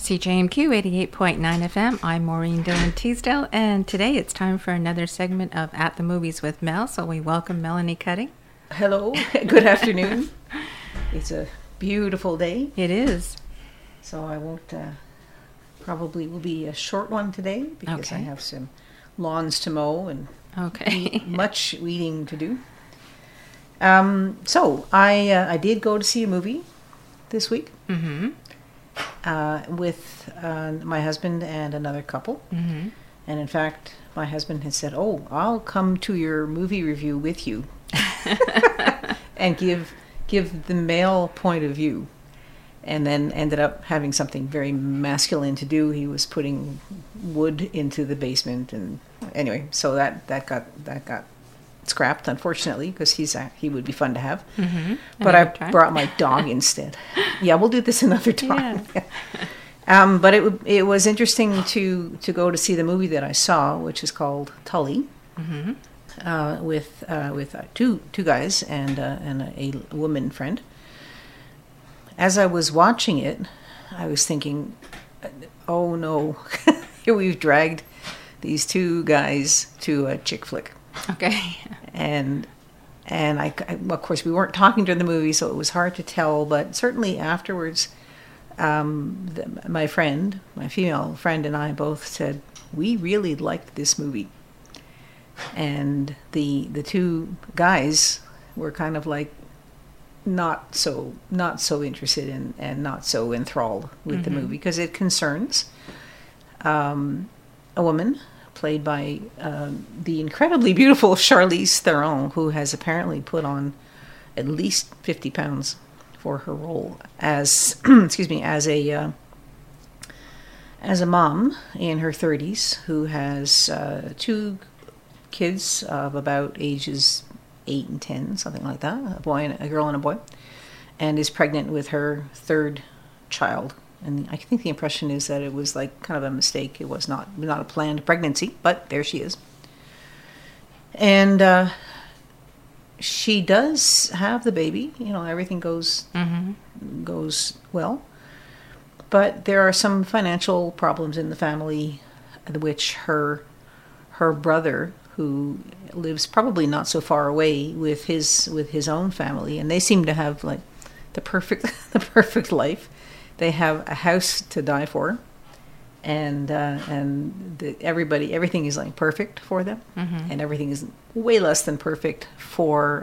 CJMQ 88.9 FM. I'm Maureen Dillon Teasdale, and today it's time for another segment of At the Movies with Mel. So we welcome Melanie Cutting. Hello, good afternoon. It's a beautiful day. It is. So I won't, probably will be a short one today because I have some lawns to mow and much weeding to do. So I did go to see a movie this week with my husband and another couple. And in fact, my husband had said, "Oh, I'll come to your movie review with you." And give the male point of view, and then ended up having something very masculine to do. He was putting wood into the basement, and anyway, so that got scrapped, unfortunately, because he would be fun to have. But I brought my dog instead. Yeah, we'll do this another time. Yeah. But it was interesting to go to see the movie that I saw, which is called Tully. With two guys and a woman friend. As I was watching it, I was thinking, "Oh no, here we've dragged these two guys to a chick flick." Okay. And I of course, we weren't talking during the movie, so it was hard to tell. But certainly afterwards, my female friend, and I both said we really liked this movie. And the two guys were kind of like not so interested in and not so enthralled with the movie, because it concerns a woman played by the incredibly beautiful Charlize Theron, who has apparently put on at least 50 pounds for her role as as a mom in her 30s who has two kids of about ages 8 and 10, something like that, a girl and a boy, and is pregnant with her third child. And I think the impression is that it was like kind of a mistake. It was not a planned pregnancy, but there she is. And she does have the baby. You know, everything goes well. But there are some financial problems in the family, which her brother, who lives probably not so far away with his own family, and they seem to have like the perfect life. They have a house to die for, and everything is like perfect for them, and everything is way less than perfect for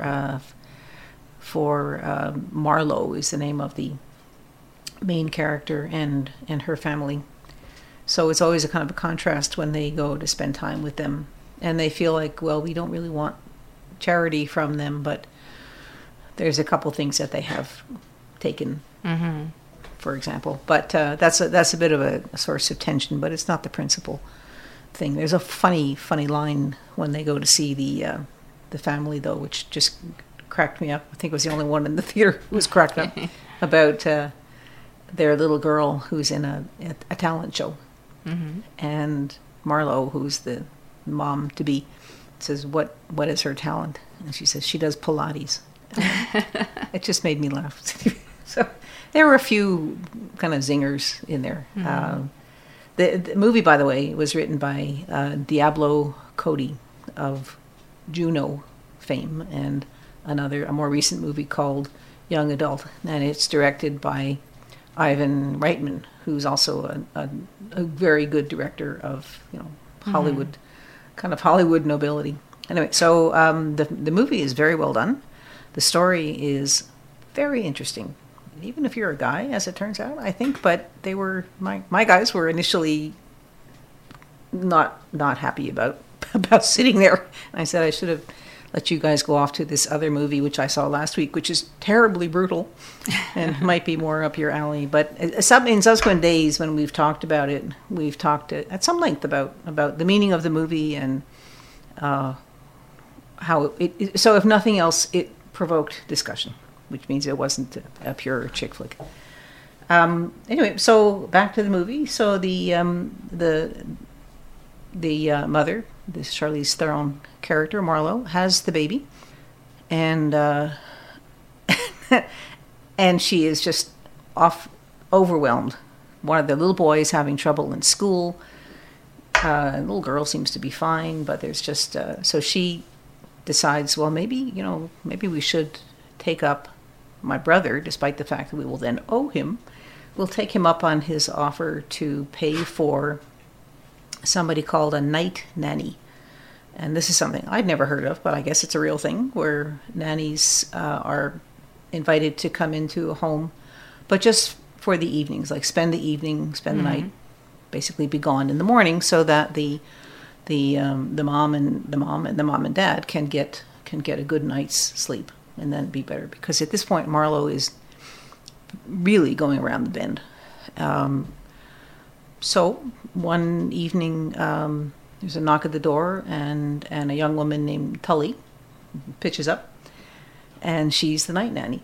Marlowe is the name of the main character and her family. So it's always a kind of a contrast when they go to spend time with them. And they feel like, well, we don't really want charity from them, but there's a couple things that they have taken, for example. But that's a bit of a source of tension, but it's not the principal thing. There's a funny line when they go to see the family, though, which just cracked me up. I think it was the only one in the theater who was cracked up about their little girl who's in a talent show, and Marlowe, who's the mom to be, says, what is her talent? And she says she does Pilates. It just made me laugh. So there were a few kind of zingers in there. The movie, by the way, was written by Diablo Cody of Juno fame, and a more recent movie called Young Adult, and it's directed by Ivan Reitman, who's also a very good director of Hollywood. Kind of Hollywood nobility. Anyway, so the movie is very well done. The story is very interesting, even if you're a guy, as it turns out, I think. But they were my guys were initially not happy about sitting there. And I said I should have let you guys go off to this other movie, which I saw last week, which is terribly brutal and might be more up your alley. But in subsequent days, when we've talked about it, we've talked at some length about the meaning of the movie and how it. So if nothing else, it provoked discussion, which means it wasn't a pure chick flick. Anyway, so back to the movie. So the mother, this Charlize Theron character, Marlowe, has the baby, and and she is just overwhelmed one of the little boys having trouble in school. The little girl seems to be fine, but there's just so she decides, well, maybe we should take up my brother, despite the fact that we will then owe him. We'll take him up on his offer to pay for somebody called a night nanny. And this is something I'd never heard of, but I guess it's a real thing, where nannies are invited to come into a home, but just for the evenings, like spend the evening, spend the night, basically be gone in the morning, so that the mom and dad can get a good night's sleep and then be better. Because at this point, Marlowe is really going around the bend. So one evening, there's a knock at the door, and a young woman named Tully pitches up, and she's the night nanny.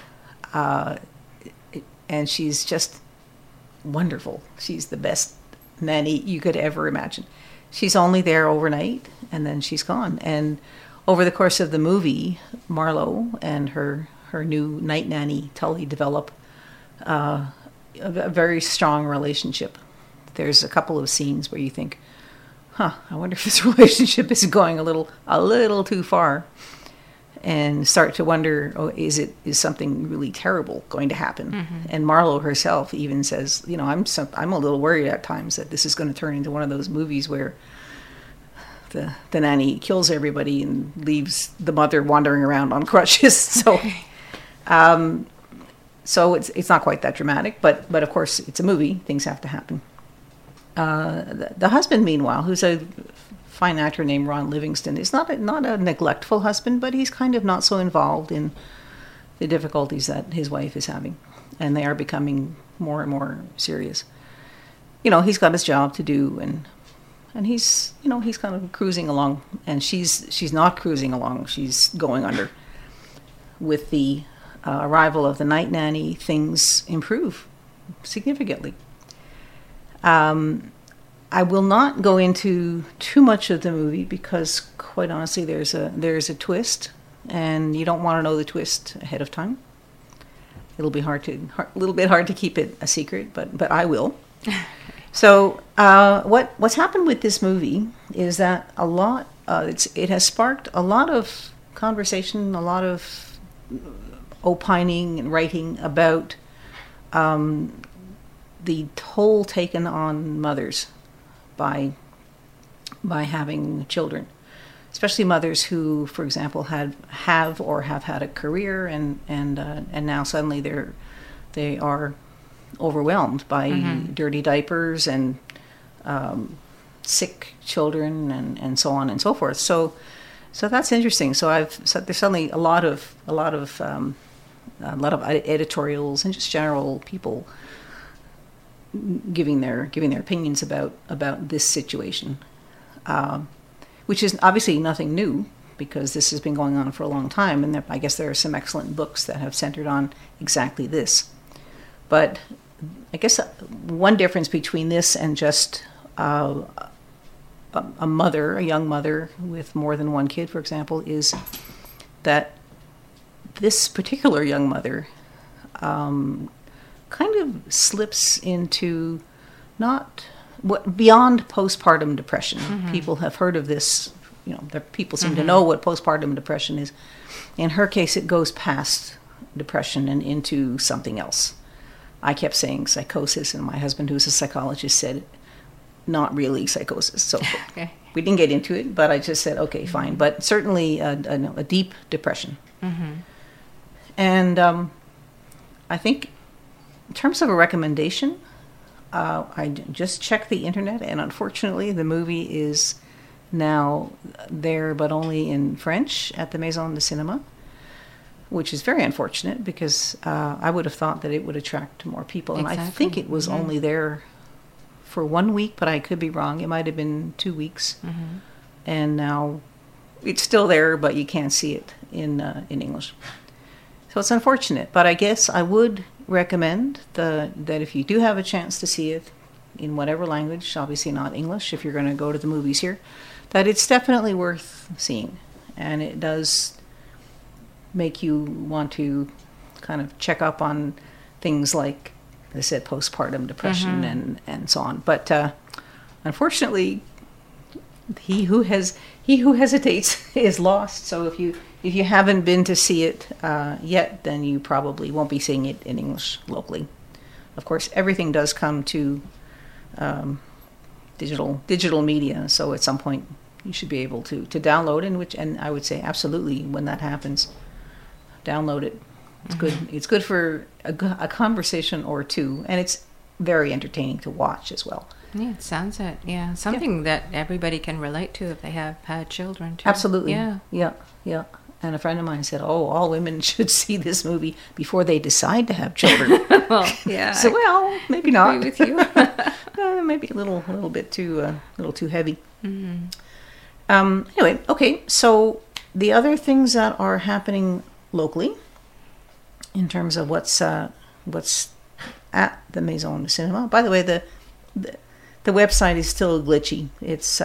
And she's just wonderful. She's the best nanny you could ever imagine. She's only there overnight, and then she's gone. And over the course of the movie, Marlowe and her new night nanny, Tully, develop a very strong relationship. There's a couple of scenes where you think, I wonder if this relationship is going a little too far, and start to wonder, is something really terrible going to happen? Mm-hmm. And Marlowe herself even says, I'm a little worried at times that this is going to turn into one of those movies where the nanny kills everybody and leaves the mother wandering around on crutches. So, so it's not quite that dramatic, but of course it's a movie. Things have to happen. The husband, meanwhile, who's a fine actor named Ron Livingston, is not a neglectful husband, but he's kind of not so involved in the difficulties that his wife is having, and they are becoming more and more serious. He's got his job to do, and he's kind of cruising along, and she's not cruising along. She's going under. With the arrival of the night nanny, things improve significantly. I will not go into too much of the movie because, quite honestly, there's a twist, and you don't want to know the twist ahead of time. It'll be a little bit hard to keep it a secret, but I will. So what's happened with this movie is that it has sparked a lot of conversation, a lot of opining and writing about the toll taken on mothers by having children, especially mothers who, for example, have had a career and now suddenly they are overwhelmed by dirty diapers and sick children and so on and so forth. So that's interesting. So there's suddenly a lot of editorials and just general people giving their opinions about this situation, which is obviously nothing new because this has been going on for a long time, and I guess there are some excellent books that have centered on exactly this. But I guess one difference between this and just a young mother with more than one kid, for example, is that this particular young mother kind of slips into beyond postpartum depression. Mm-hmm. People have heard of this, people seem to know what postpartum depression is. In her case, it goes past depression and into something else. I kept saying psychosis, and my husband, who's a psychologist, said not really psychosis. So okay. We didn't get into it, but I just said, okay, fine. But certainly a deep depression. Mm-hmm. And I think in terms of a recommendation, I just checked the internet, and unfortunately the movie is now there, but only in French at the Maison de Cinéma, which is very unfortunate because I would have thought that it would attract more people. Exactly. And I think it was only there for 1 week, but I could be wrong. It might have been 2 weeks. Mm-hmm. And now it's still there, but you can't see it in English. So it's unfortunate, but I guess I would recommend that if you do have a chance to see it in whatever language, obviously not English if you're going to go to the movies here, that it's definitely worth seeing. And it does make you want to kind of check up on things like I said, postpartum depression and so on. But unfortunately, he who hesitates is lost. So if you haven't been to see it yet, then you probably won't be seeing it in English locally. Of course, everything does come to digital media. So at some point, you should be able to download and I would say absolutely when that happens, download it. It's good. It's good for a conversation or two, and it's very entertaining to watch as well. Yeah, it sounds it. Yeah, something that everybody can relate to if they have had children too. Absolutely. Yeah. Yeah. And a friend of mine said, "Oh, all women should see this movie before they decide to have children." Well, yeah. So, well, maybe not. I agree with you. Maybe a little bit too heavy. Anyway, okay. So the other things that are happening locally, in terms of what's at the Maison de Cinema. By the way, the website is still glitchy. It's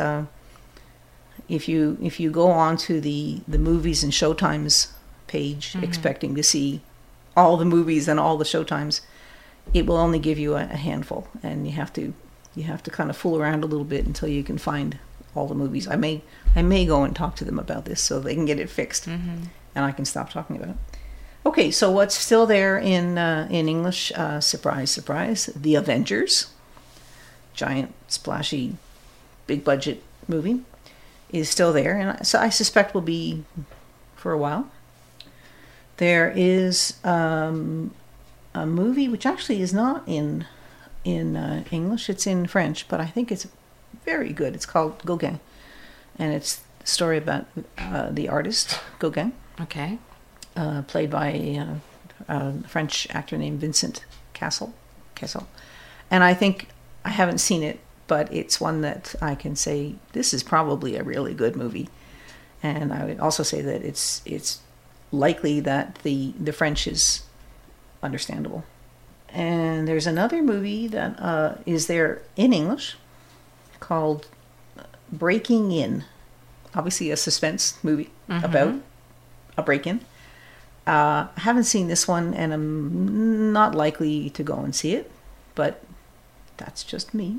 if you go onto the movies and showtimes page expecting to see all the movies and all the showtimes, it will only give you a handful, and you have to kind of fool around a little bit until you can find all the movies. I may go and talk to them about this so they can get it fixed, and I can stop talking about it. Okay, so what's still there in English? Surprise, surprise! The Avengers, giant, splashy, big budget movie, is still there, and so I suspect will be for a while. There is a movie which actually is not in English; it's in French, but I think it's very good. It's called Gauguin, and it's a story about the artist Gauguin. Okay. Played by a French actor named Vincent Cassel. And I think, I haven't seen it, but it's one that I can say, this is probably a really good movie. And I would also say that it's likely that the French is understandable. And there's another movie that is there in English called Breaking In. Obviously a suspense movie about a break-in. I haven't seen this one, and I'm not likely to go and see it, but that's just me.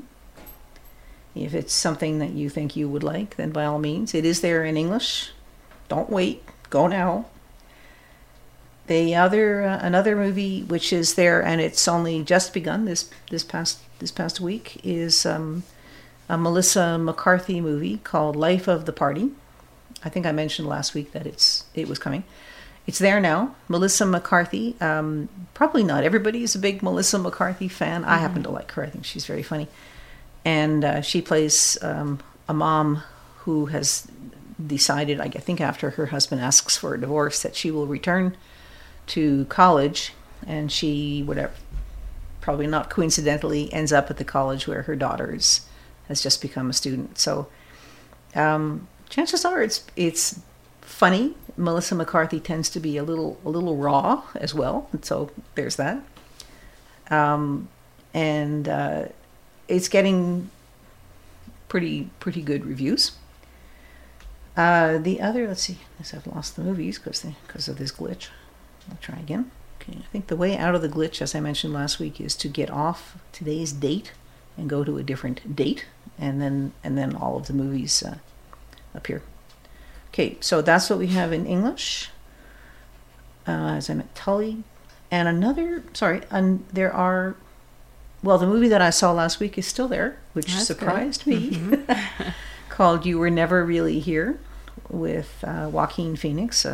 If it's something that you think you would like, then by all means. It is there in English. Don't wait. Go now. The another movie which is there, and it's only just begun this past week, is a Melissa McCarthy movie called Life of the Party. I think I mentioned last week that it was coming. It's there now. Melissa McCarthy. Probably not everybody is a big Melissa McCarthy fan. I happen to like her. I think she's very funny. And she plays a mom who has decided, I think after her husband asks for a divorce, that she will return to college. And she, probably not coincidentally, ends up at the college where her daughter has just become a student. So chances are it's funny. Melissa McCarthy tends to be a little raw as well, and so there's that. And it's getting pretty good reviews. The other, let's see, I've lost the movies because of this glitch. I'll try again. Okay, I think the way out of the glitch, as I mentioned last week, is to get off today's date and go to a different date, and then all of the movies appear. Okay, so that's what we have in English. As I met Tully. And there are, well, the movie that I saw last week is still there, which That's surprised me, called You Were Never Really Here, with Joaquin Phoenix.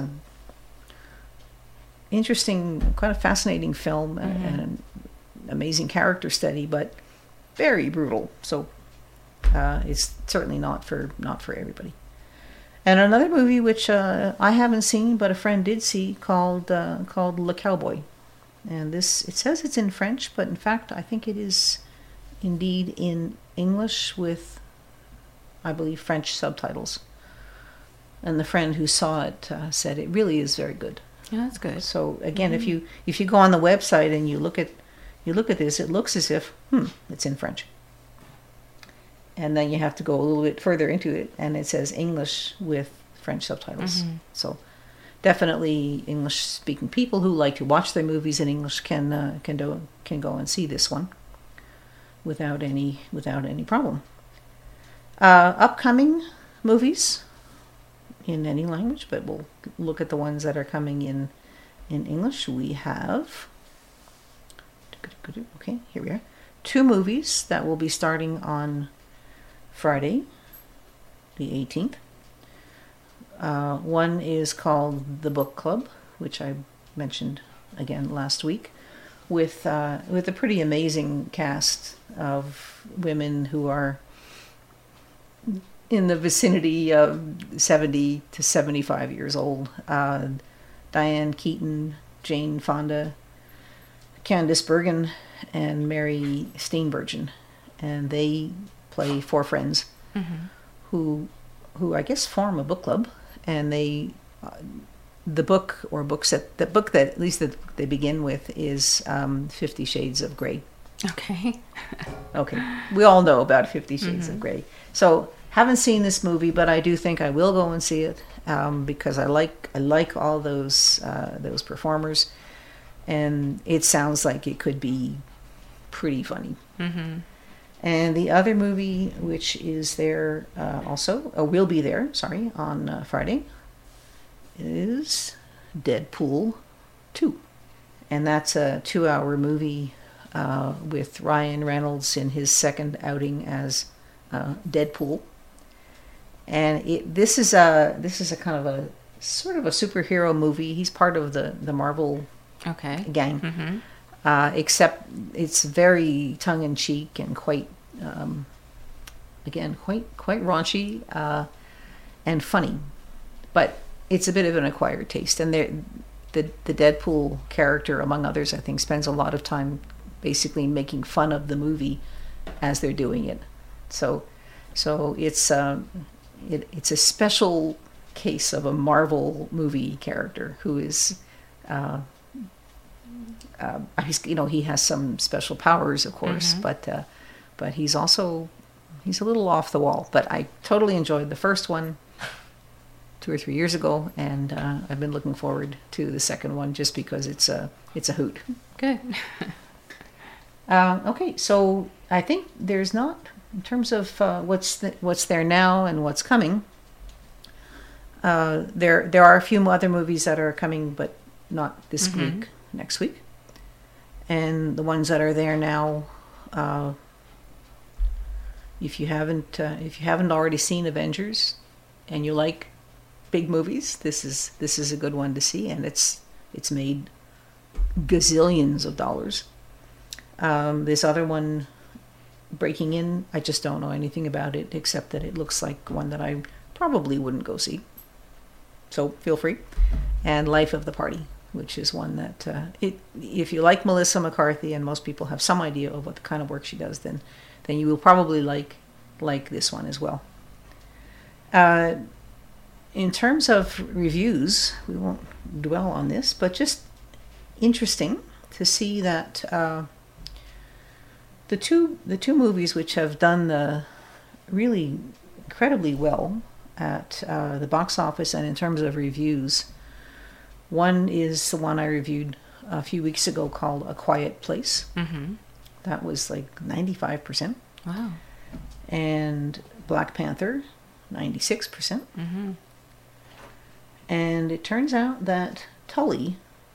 Interesting, quite a fascinating film, and an amazing character study, but very brutal. So it's certainly not for everybody. And another movie which I haven't seen, but a friend did see, called Le Cowboy. And this, it says it's in French, but in fact I think it is indeed in English with, I believe, French subtitles. And the friend who saw it said it really is very good. Yeah, that's good. So again, if you go on the website and you look at this, it looks as if it's in French. And then you have to go a little bit further into it, and it says English with French subtitles. So definitely English-speaking people who like to watch their movies in English can go and see this one without any problem. Upcoming movies in any language, but we'll look at the ones that are coming in English. We have, okay, here we are. 2 movies that will be starting on Friday, the 18th. One is called The Book Club, which I mentioned again last week, with a pretty amazing cast of women who are in the vicinity of 70 to 75 years old. Diane Keaton, Jane Fonda, Candice Bergen, and Mary Steenburgen. And they play 4 friends who I guess form a book club. And the book that at least that they begin with is 50 Shades of Grey. Okay. Okay. We all know about 50 Shades of Grey. So haven't seen this movie, but I do think I will go and see it because I like all those performers, and it sounds like it could be pretty funny. And the other movie, which is there will be there, on Friday, is Deadpool 2. And that's a 2-hour movie with Ryan Reynolds in his second outing as Deadpool. And this is a kind of a sort of a superhero movie. He's part of the Marvel gang. Except it's very tongue-in-cheek and quite raunchy and funny, but it's a bit of an acquired taste. And the Deadpool character, among others, I think, spends a lot of time basically making fun of the movie as they're doing it. So it's a special case of a Marvel movie character who is. He has some special powers, of course, but he's a little off the wall. But I totally enjoyed the first one 2 or 3 years ago, and I've been looking forward to the second one just because it's a hoot. Good. Okay, so I think there's not, in terms of what's there now and what's coming. There are a few other movies that are coming, but not this week. Next week. And the ones that are there now, if you haven't already seen Avengers, and you like big movies, this is a good one to see, and it's made gazillions of dollars. This other one, Breaking In, I just don't know anything about it except that it looks like one that I probably wouldn't go see. So feel free. And Life of the Party, which is one that if you like Melissa McCarthy, and most people have some idea of what the kind of work she does, then you will probably like this one as well. In terms of reviews, we won't dwell on this, but just interesting to see that the two movies which have done the really incredibly well at the box office and in terms of reviews. One is the one I reviewed a few weeks ago called A Quiet Place. That was like 95%. Wow. And Black Panther, 96%. And it turns out that Tully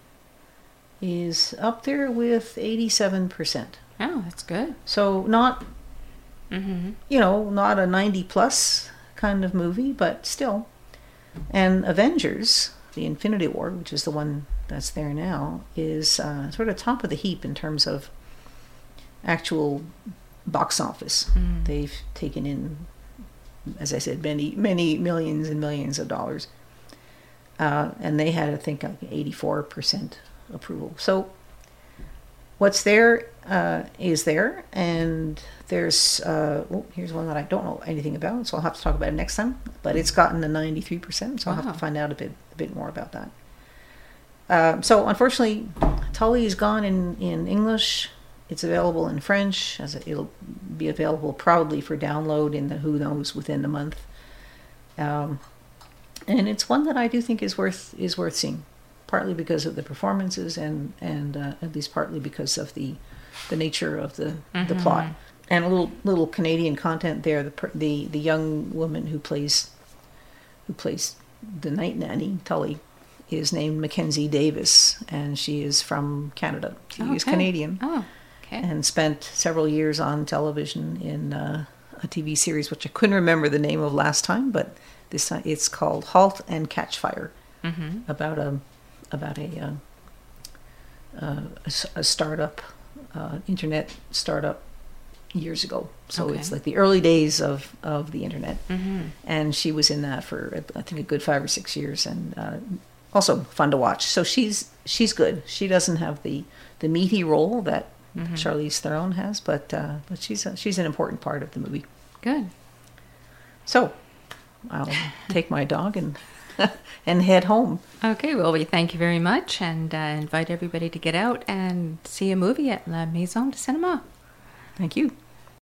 is up there with 87%. Oh, that's good. So not, not a 90 plus kind of movie, but still. And Avengers, the Infinity War, which is the one that's there now, is sort of top of the heap in terms of actual box office. They've taken in, as I said, many millions and millions of dollars. And they had, I think, like 84% approval. So what's there is there, and there's here's one that I don't know anything about, so I'll have to talk about it next time. But it's gotten a 93%, so I'll have to find out a bit more about that. So unfortunately, Tully is gone in English. It's available in French, as it'll be available probably for download in the who knows within the month. And it's one that I do think is worth seeing, partly because of the performances and at least partly because of the nature of the plot. And a little Canadian content there. The young woman who plays the night nanny, Tully, is named Mackenzie Davis, and she is from Canada. She is Canadian. Oh, okay. And spent several years on television in a TV series, which I couldn't remember the name of last time, but this time it's called *Halt and Catch Fire*, about a startup, internet startup years ago. So it's like the early days of the internet, and she was in that for I think a good 5 or 6 years, and also fun to watch. So she's good. She doesn't have the meaty role that Charlize Theron has, but she's an important part of the movie. Good. So I'll take my dog and head home. Okay, well, we thank you very much, and invite everybody to get out and see a movie at La Maison de Cinéma. Thank you.